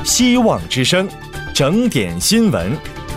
希望之声，整点新闻。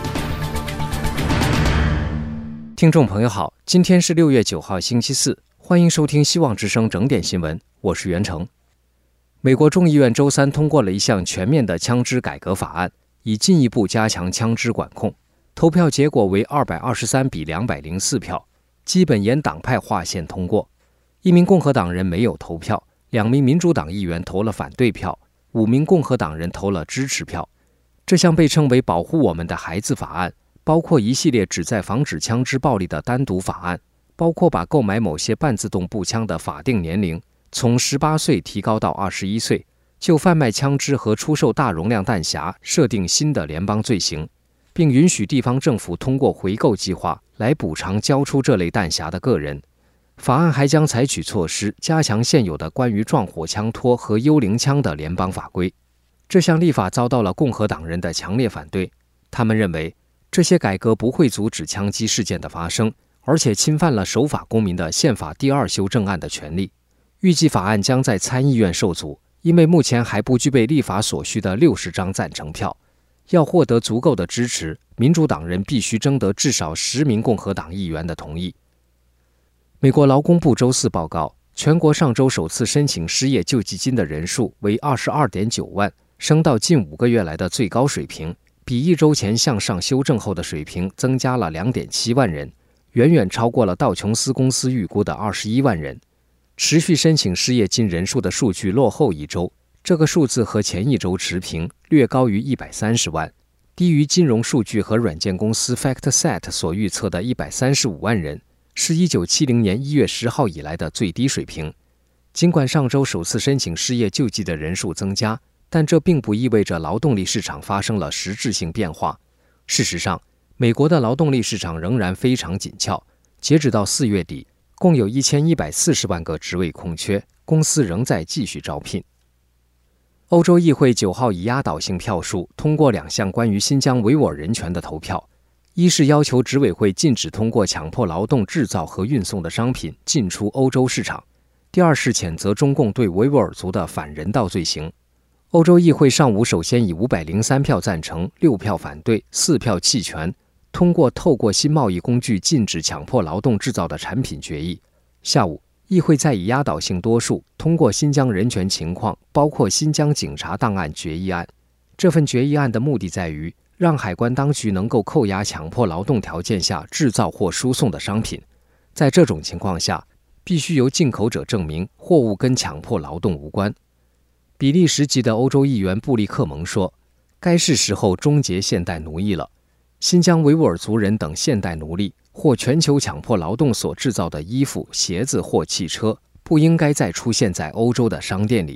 听众朋友好，今天是6月9号星期四，欢迎收听希望之声整点新闻，我是袁成。美国众议院周三通过了一项全面的枪支改革法案，以进一步加强枪支管控。投票结果为223比204票，基本沿党派划线通过。1名共和党人没有投票，2名民主党议员投了反对票，5名共和党人投了支持票。这项被称为保护我们的孩子法案，包括一系列旨在防止枪支暴力的单独法案，包括把购买某些半自动步枪的法定年龄从18岁提高到21岁，就贩卖枪支和出售大容量弹匣设定新的联邦罪行，并允许地方政府通过回购计划来补偿交出这类弹匣的个人。法案还将采取措施加强现有的关于撞火枪托和幽灵枪的联邦法规。这项立法遭到了共和党人的强烈反对，他们认为这些改革不会阻止枪击事件的发生，而且侵犯了守法公民的宪法第2修正案的权利。预计法案将在参议院受阻，因为目前还不具备立法所需的60张赞成票。要获得足够的支持，民主党人必须争得至少10名共和党议员的同意。美国劳工部周四报告，全国上周首次申请失业救济金的人数为 22.9 万，升到近5个月来的最高水平，比1周前向上修正后的水平增加了 2.7 万人，远远超过了道琼斯公司预估的21万人。持续申请失业金人数的数据落后1周，这个数字和前1周持平，略高于130万，低于金融数据和软件公司 FactSet 所预测的135万人，是1970年1月10号以来的最低水平。尽管上周首次申请失业救济的人数增加，但这并不意味着劳动力市场发生了实质性变化。事实上，美国的劳动力市场仍然非常紧俏，截止到4月底，共有1140万个职位空缺，公司仍在继续招聘。欧洲议会9号以压倒性票数通过2项关于新疆维吾尔人权的投票，一是要求执委会禁止通过强迫劳动制造和运送的商品进出欧洲市场，第二是谴责中共对维吾尔族的反人道罪行。欧洲议会上午首先以503票赞成、6票反对、4票弃权通过透过新贸易工具禁止强迫劳动制造的产品决议。下午，议会再以压倒性多数通过新疆人权情况，包括新疆警察档案决议案。这份决议案的目的在于让海关当局能够扣押强迫劳动条件下制造或输送的商品。在这种情况下，必须由进口者证明货物跟强迫劳动无关。比利时籍的欧洲议员布利克蒙说，该是时候终结现代奴役了。新疆维吾尔族人等现代奴隶或全球强迫劳动所制造的衣服、鞋子或汽车不应该再出现在欧洲的商店里。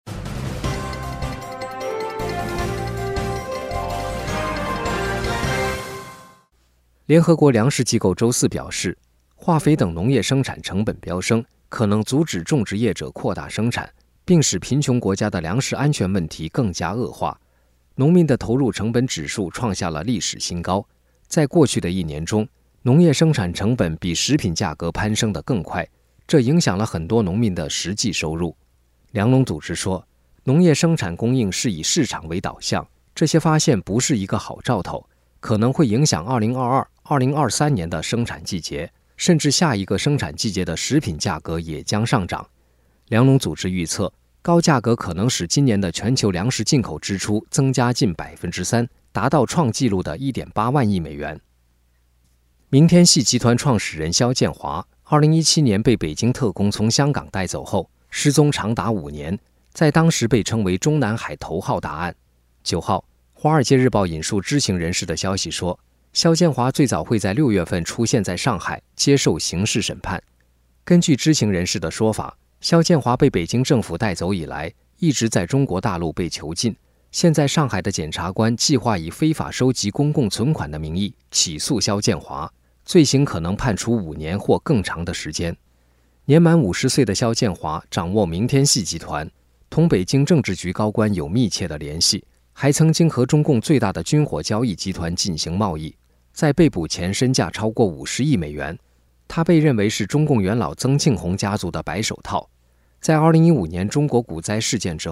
联合国粮食机构周四表示，化肥等农业生产成本飙升，可能阻止种植业者扩大生产，并使贫穷国家的粮食安全问题更加恶化。农民的投入成本指数创下了历史新高。在过去的1年中，农业生产成本比食品价格攀升得更快，这影响了很多农民的实际收入。粮农组织说，农业生产供应是以市场为导向，这些发现不是一个好兆头，可能会影响2022、2023年的生产季节，甚至下一个生产季节的食品价格也将上涨。粮农组织预测，高价格可能使今年的全球粮食进口支出增加近 3%， 达到创纪录的 1.8 万亿美元。明天系集团创始人肖建华2017年被北京特工从香港带走后，失踪长达5年，在当时被称为中南海头号大案。9号，《华尔街日报》引述知情人士的消息说，肖建华最早会在6月份出现在上海接受刑事审判。根据知情人士的说法，肖建华被北京政府带走以来，一直在中国大陆被囚禁。现在上海的检察官计划以非法收集公共存款的名义起诉肖建华，罪行可能判处5年或更长的时间。年满50岁的肖建华掌握明天系集团，同北京政治局高官有密切的联系，还曾经和中共最大的军火交易集团进行贸易。在被捕前身价超过50亿美元，他被认为是中共元老曾庆红家族的白手套。在2015年中国股灾事件之后，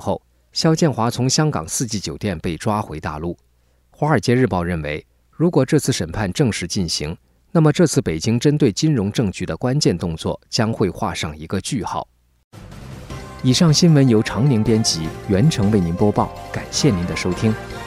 肖建华从香港四季酒店被抓回大陆。《华尔街日报》认为，如果这次审判正式进行，那么这次北京针对金融政局的关键动作将会画上一个句号。以上新闻由常宁编辑，袁成为您播报，感谢您的收听。